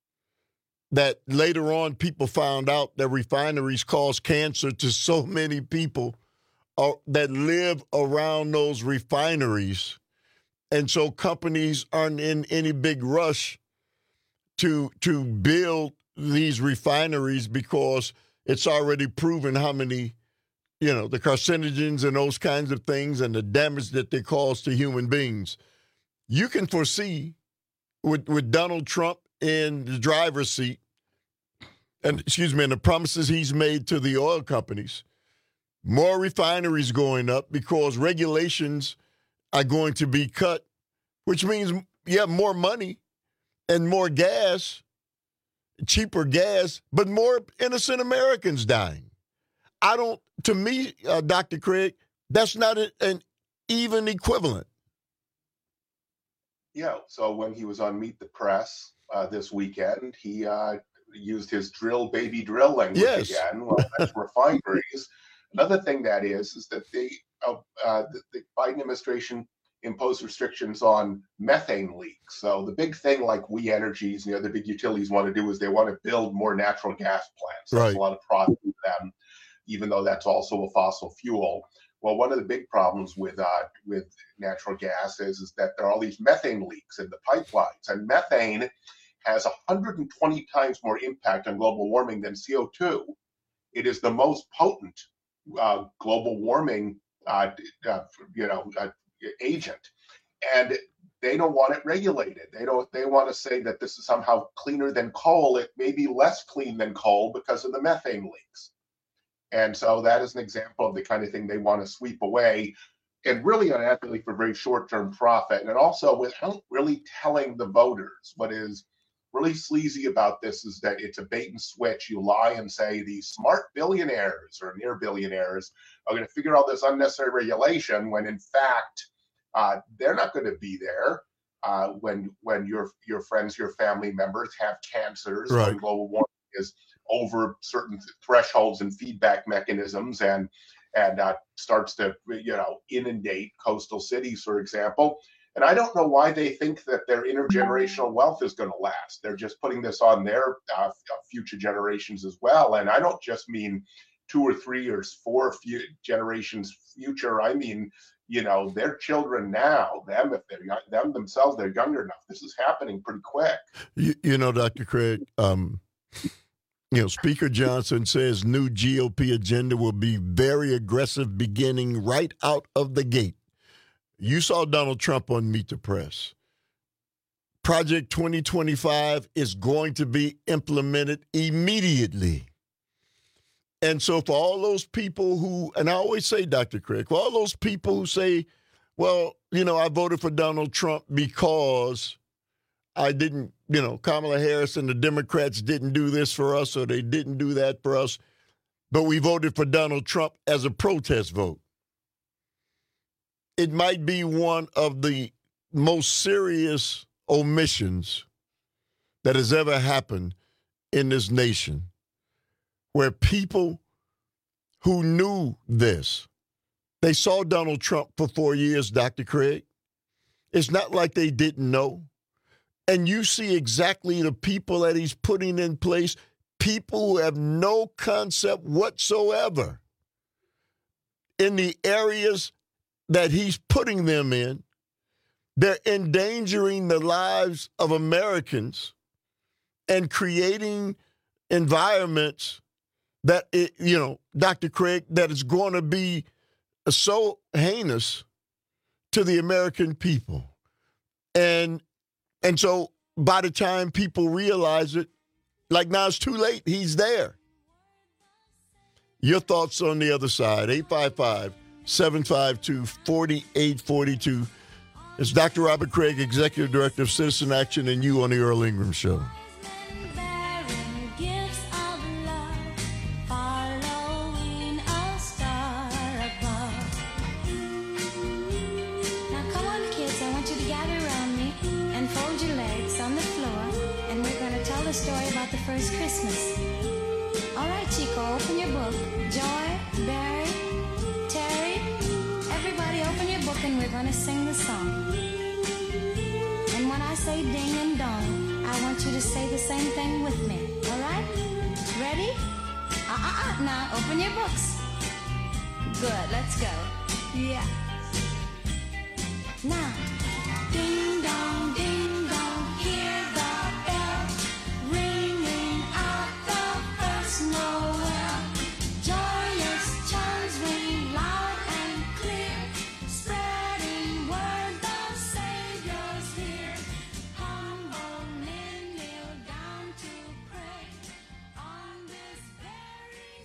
Speaker 13: that later on people found out that refineries cause cancer to so many people that live around those refineries. And so companies aren't in any big rush to build these refineries because it's already proven how many, the carcinogens and those kinds of things and the damage that they cause to human beings. You can foresee with Donald Trump in the driver's seat and the promises he's made to the oil companies, more refineries going up because regulations are going to be cut, which means you have more money and more gas, cheaper gas, but more innocent Americans dying. To me, Dr. Craig, That's not an even equivalent.
Speaker 14: Yeah, so when he was on Meet the Press this weekend, he used his drill baby drill language again. Well, that's refineries. Another thing that is that the Biden administration imposed restrictions on methane leaks. So the big thing, like We Energies and the other big utilities want to do, is they want to build more natural gas plants. There's a lot of profit for them, even though that's also a fossil fuel. Well, one of the big problems with natural gas is that there are all these methane leaks in the pipelines, and methane has 120 times more impact on global warming than CO2. It is the most potent global warming agent, and they don't want it regulated. They want to say that this is somehow cleaner than coal. It may be less clean than coal because of the methane leaks. And so that is an example of the kind of thing they want to sweep away, and really unethically for very short-term profit. And also without really telling the voters. What is really sleazy about this is that it's a bait and switch. You lie and say these smart billionaires or near billionaires are going to figure out this unnecessary regulation, when in fact they're not going to be there when your friends, your family members have cancers, when global warming is over certain thresholds and feedback mechanisms, and starts to inundate coastal cities, for example. And I don't know why they think that their intergenerational wealth is going to last. They're just putting this on their future generations as well. And I don't just mean 2 or 3 or 4 generations future. I mean, their children now, if they're themselves, they're younger enough. This is happening pretty quick.
Speaker 13: Dr. Craig, Speaker Johnson says new GOP agenda will be very aggressive beginning right out of the gate. You saw Donald Trump on Meet the Press. Project 2025 is going to be implemented immediately. And so for all those people who, and I always say, Dr. Craig, for all those people who say, well, I voted for Donald Trump because I didn't, Kamala Harris and the Democrats didn't do this for us, or they didn't do that for us, but we voted for Donald Trump as a protest vote. It might be one of the most serious omissions that has ever happened in this nation, where people who knew this, they saw Donald Trump for 4 years, Dr. Craig. It's not like they didn't know. And you see exactly the people that he's putting in place, people who have no concept whatsoever in the areas that he's putting them in. They're endangering the lives of Americans and creating environments that, Dr. Craig, that is going to be so heinous to the American people. And so by the time people realize it, like now it's too late, he's there. Your thoughts on the other side, 855-752-4842. It's Dr. Robert Craig, Executive Director of Citizen Action, and you on the Earl Ingram Show.
Speaker 5: First Christmas. All right, Chico, open your book. Joy, Barry, Terry, everybody open your book and we're going to sing the song. And when I say ding and dong, I want you to say the same thing with me. All right? Ready? Now open your books. Good, let's go. Yeah. Now, ding dong, ding dong, hear the bell. Ringing out the first Noel. Joyous chimes ring loud and clear, spreading word the Savior's here. Humble men kneel down to pray on this very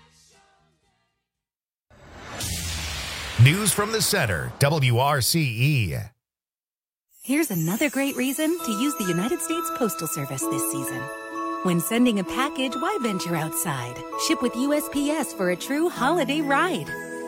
Speaker 5: special day.
Speaker 1: News from the center, WRCE.
Speaker 10: Here's another great reason to use the United States Postal Service this season. When sending a package, why venture outside? Ship with USPS for a true holiday ride.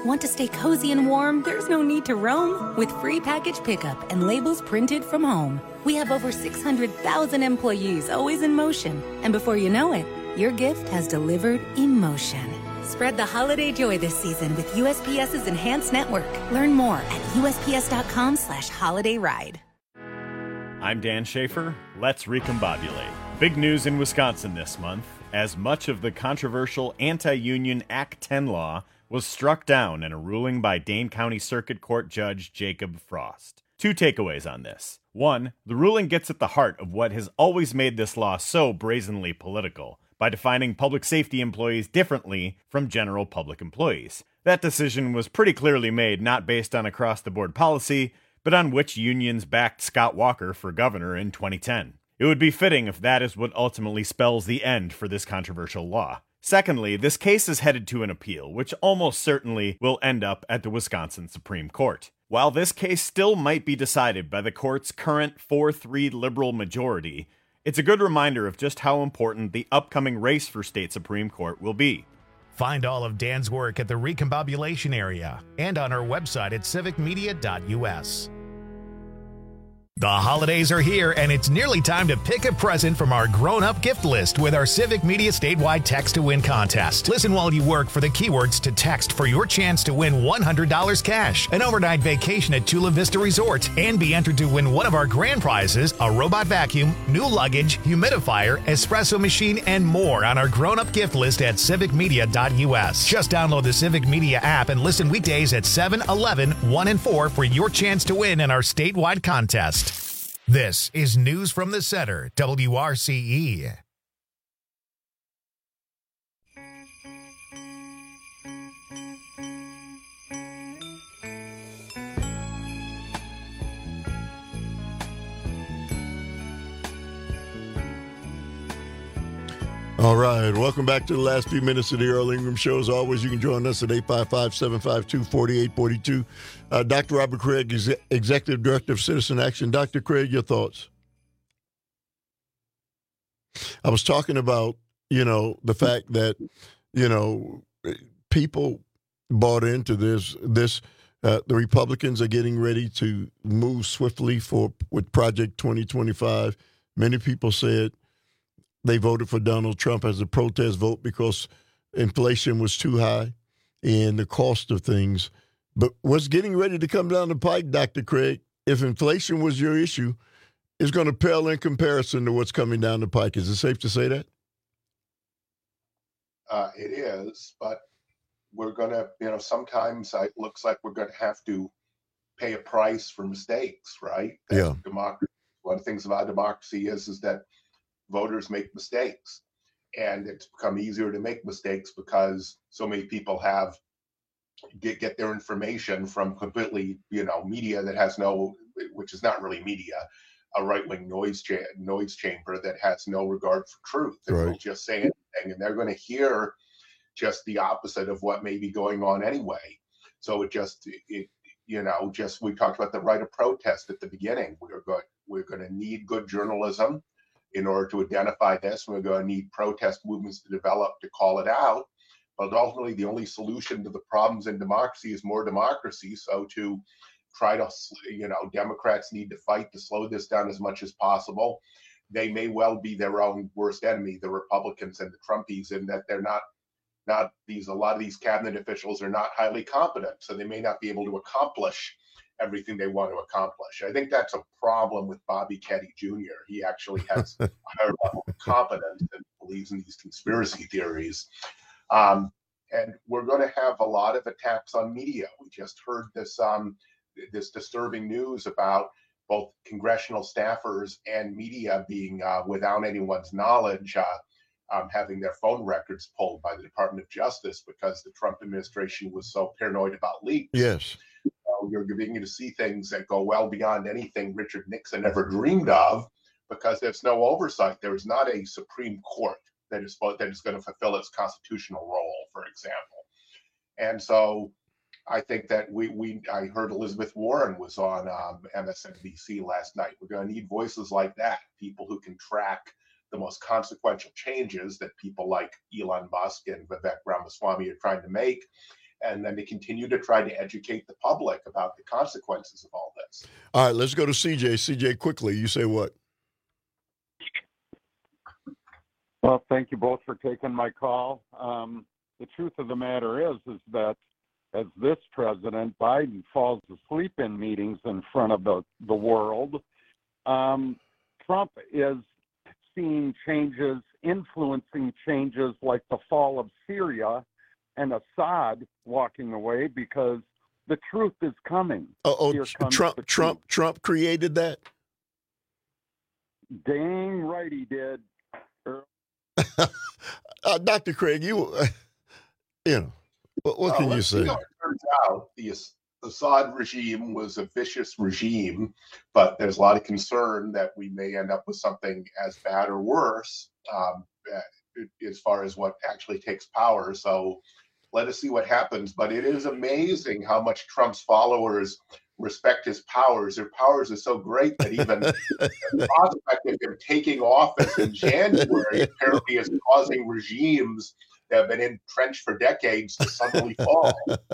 Speaker 10: Want to stay cozy and warm? There's no need to roam. With free package pickup and labels printed from home. We have over 600,000 employees always in motion. And before you know it, your gift has delivered emotion. Spread the holiday joy this season with USPS's Enhanced Network. Learn more at USPS.com/holidayride.
Speaker 11: I'm Dan Schaefer. Let's recombobulate. Big news in Wisconsin this month, as much of the controversial anti-union Act 10 law was struck down in a ruling by Dane County Circuit Court Judge Jacob Frost. 2 takeaways on this. 1, the ruling gets at the heart of what has always made this law so brazenly political, by defining public safety employees differently from general public employees. That decision was pretty clearly made not based on across-the-board policy, but on which unions backed Scott Walker for governor in 2010. It would be fitting if that is what ultimately spells the end for this controversial law. Secondly, this case is headed to an appeal, which almost certainly will end up at the Wisconsin Supreme Court. While this case still might be decided by the court's current 4-3 liberal majority, it's a good reminder of just how important the upcoming race for state Supreme Court will be.
Speaker 1: Find all of Dan's work at the Recombobulation area and on our website at civicmedia.us. The holidays are here, and it's nearly time to pick a present from our grown-up gift list with our Civic Media statewide Text to Win contest. Listen while you work for the keywords to text for your chance to win $100 cash, an overnight vacation at Chula Vista Resort, and be entered to win one of our grand prizes, a robot vacuum, new luggage, humidifier, espresso machine, and more on our grown-up gift list at civicmedia.us. Just download the Civic Media app and listen weekdays at 7, 11, 1, and 4 for your chance to win in our statewide contest. This is News from the Center, WRCE.
Speaker 13: All right, welcome back to the last few minutes of the Earl Ingram Show. As always, you can join us at 855-752-4842. Dr. Robert Craig is Executive Director of Citizen Action. Dr. Craig, your thoughts? I was talking about, the fact that, people bought into this. The Republicans are getting ready to move swiftly with Project 2025. Many people said they voted for Donald Trump as a protest vote because inflation was too high and the cost of things. But what's getting ready to come down the pike, Dr. Craig, if inflation was your issue, is going to pale in comparison to what's coming down the pike. Is it safe to say that?
Speaker 14: It is, but we're going to, sometimes it looks like we're going to have to pay a price for mistakes, right?
Speaker 13: Yeah.
Speaker 14: Democracy. One of the things about democracy is that voters make mistakes, and it's become easier to make mistakes because so many people get their information from completely, media that has which is not really media, a right-wing noise chamber that has no regard for truth. And will just say anything, and they're going to hear just the opposite of what may be going on anyway. So we talked about the right of protest at the beginning. We're going to need good journalism in order to identify this. We're going to need protest movements to develop to call it out. But ultimately, the only solution to the problems in democracy is more democracy. So to try to, Democrats need to fight to slow this down as much as possible. They may well be their own worst enemy, the Republicans and the Trumpies, in that they're not a lot of these cabinet officials are not highly competent. So they may not be able to accomplish everything they want to accomplish. I think that's a problem with Bobby Kennedy Jr. He actually has a higher level of competence and believes in these conspiracy theories. And we're going to have a lot of attacks on media. We just heard this disturbing news about both congressional staffers and media being, without anyone's knowledge, having their phone records pulled by the Department of Justice because the Trump administration was so paranoid about leaks.
Speaker 13: Yes.
Speaker 14: You're beginning to see things that go well beyond anything Richard Nixon ever dreamed of because there's no oversight. There is not a Supreme Court that is going to fulfill its constitutional role, for example. And so I think that I heard Elizabeth Warren was on MSNBC last night. We're going to need voices like that, people who can track the most consequential changes that people like Elon Musk and Vivek Ramaswamy are trying to make, and then to continue to try to educate the public about the consequences of all this.
Speaker 13: All right, let's go to CJ. CJ, quickly, you say what?
Speaker 12: Well, thank you both for taking my call. The truth of the matter is that as this president, Biden, falls asleep in meetings in front of the world, Trump is seeing changes, influencing changes like the fall of Syria and Assad walking away because the truth is coming.
Speaker 13: Trump created that?
Speaker 12: Dang right he did.
Speaker 13: Dr. Craig, what can you say?
Speaker 14: It turns out the Assad regime was a vicious regime, but there's a lot of concern that we may end up with something as bad or worse as far as what actually takes power. So let us see what happens. But it is amazing how much Trump's followers respect his powers. Their powers are so great that even the prospect of him taking office in January apparently is causing regimes that have been entrenched for decades to suddenly fall.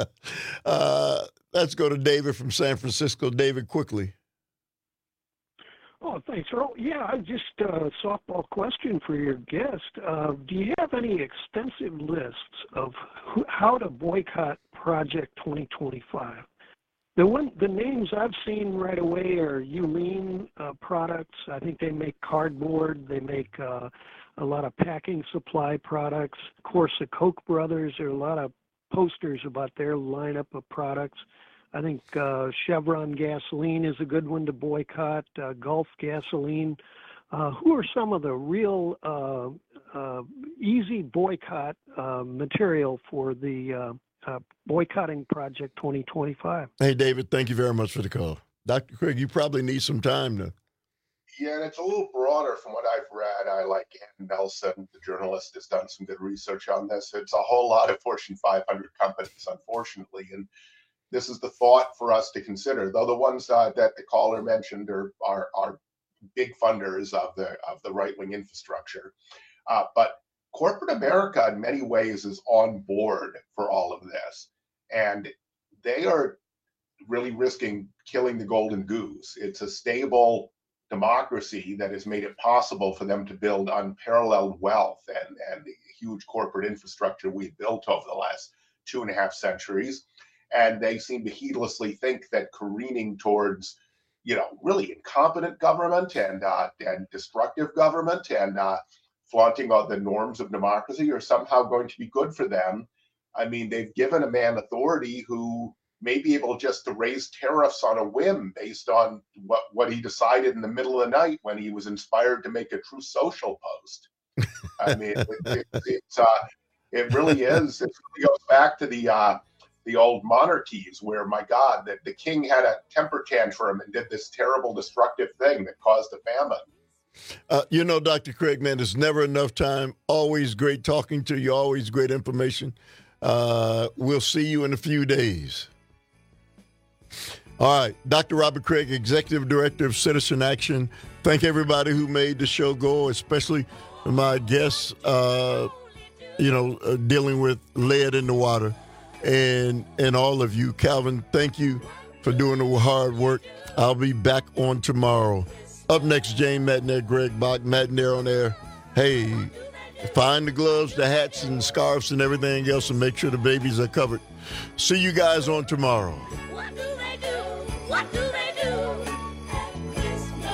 Speaker 13: Let's go to David from San Francisco. David, quickly.
Speaker 15: Oh, thanks, Earl. Yeah, just a softball question for your guest. Do you have any extensive lists of how to boycott Project 2025? The names I've seen right away are Uline products. I think they make cardboard. They make a lot of packing supply products. Of course, the Koch brothers, there are a lot of posters about their lineup of products. I think Chevron gasoline is a good one to boycott, Gulf gasoline. Who are some of the real easy boycott material for the boycotting Project 2025?
Speaker 13: Hey, David, thank you very much for the call. Dr. Craig, you probably need some time to.
Speaker 14: Yeah, and it's a little broader from what I've read. I like Ann Nelson, the journalist, has done some good research on this. It's a whole lot of Fortune 500 companies, unfortunately, and this is the thought for us to consider. Though the ones that the caller mentioned are big funders of the right-wing infrastructure, but corporate America, in many ways, is on board for all of this, and they are really risking killing the golden goose. It's a stable democracy that has made it possible for them to build unparalleled wealth and the huge corporate infrastructure we've built over the last 2.5 centuries. And they seem to heedlessly think that careening towards, really incompetent government and destructive government and flaunting all the norms of democracy are somehow going to be good for them. I mean, they've given a man authority who may be able just to raise tariffs on a whim based on what he decided in the middle of the night when he was inspired to make a True Social post. I mean, it really is. It really goes back to the old monarchies where, my God, that the king had a temper tantrum and did this terrible destructive thing that caused a famine.
Speaker 13: Dr. Craig, man, there's never enough time. Always great talking to you. Always great information. We'll see you in a few days. All right. Dr. Robert Craig, Executive Director of Citizen Action. Thank everybody who made the show go, especially my guests, dealing with lead in the water. And all of you. Calvin, thank you for doing the hard work. I'll be back on tomorrow. Up next, Jane Matenaer, Greg Bach, Matenaer on Air. Hey, find the gloves, the hats, and the scarves and everything else, and make sure the babies are covered. See you guys on tomorrow.
Speaker 23: What do they do? What do they do at Christmas?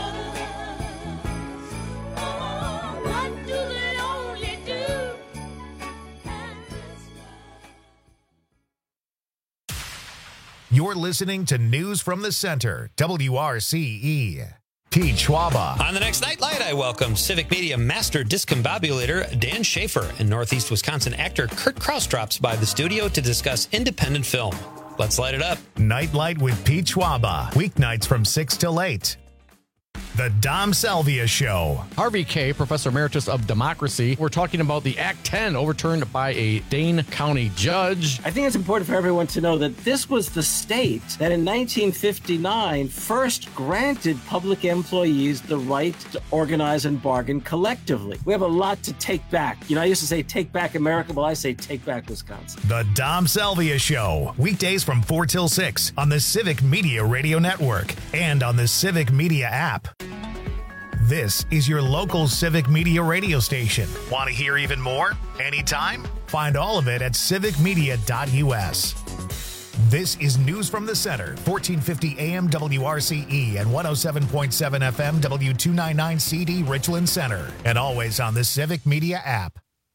Speaker 23: Oh, what do they only do at Christmas?
Speaker 1: You're listening to News from the Center, WRCE. Pete Schwaba.
Speaker 9: On the next Nightlight, I welcome Civic Media Master Discombobulator Dan Schaefer, and Northeast Wisconsin actor Kurt Krause drops by the studio to discuss independent film. Let's light it up.
Speaker 1: Nightlight with Pete Schwaba. Weeknights from 6 till 8. The Dom Salvia Show.
Speaker 16: Harvey Kaye, Professor Emeritus of Democracy. We're talking about the Act 10 overturned by a Dane County judge.
Speaker 18: I think it's important for everyone to know that this was the state that in 1959 first granted public employees the right to organize and bargain collectively. We have a lot to take back. You know, I used to say take back America, well, I say take back Wisconsin.
Speaker 1: The Dom Salvia Show. Weekdays from 4 till 6 on the Civic Media Radio Network and on the Civic Media app. This is your local Civic Media radio station. Want to hear even more? Anytime? Find all of it at civicmedia.us. This is News from the Center, 1450 AM WRCE and 107.7 FM W299 CD Richland Center, and always on the Civic Media app.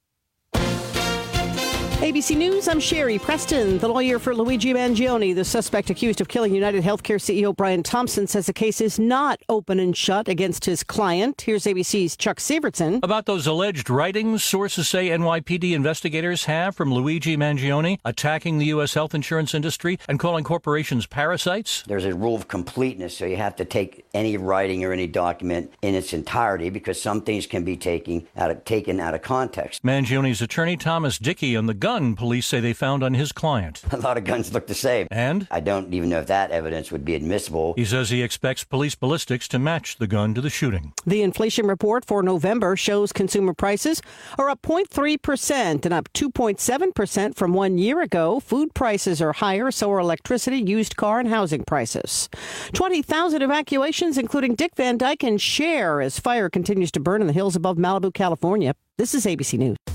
Speaker 19: ABC News, I'm Sherry Preston. The lawyer for Luigi Mangione, the suspect accused of killing United Healthcare CEO Brian Thompson, says the case is not open and shut against his client. Here's ABC's Chuck Severson.
Speaker 20: About those alleged writings sources say NYPD investigators have from Luigi Mangione attacking the U.S. health insurance industry and calling corporations parasites.
Speaker 21: There's a rule of completeness, so you have to take any writing or any document in its entirety because some things can be taken out of context.
Speaker 20: Mangione's attorney Thomas Dickey on the gun police say they found on his client.
Speaker 21: A lot of guns look the same.
Speaker 20: And?
Speaker 21: I don't even know if that evidence would be admissible.
Speaker 20: He says he expects police ballistics to match the gun to the shooting.
Speaker 19: The inflation report for November shows consumer prices are up 0.3% and up 2.7% from 1 year ago. Food prices are higher, so are electricity, used car, and housing prices. 20,000 evacuations, including Dick Van Dyke and Cher, as fire continues to burn in the hills above Malibu, California. This is ABC News.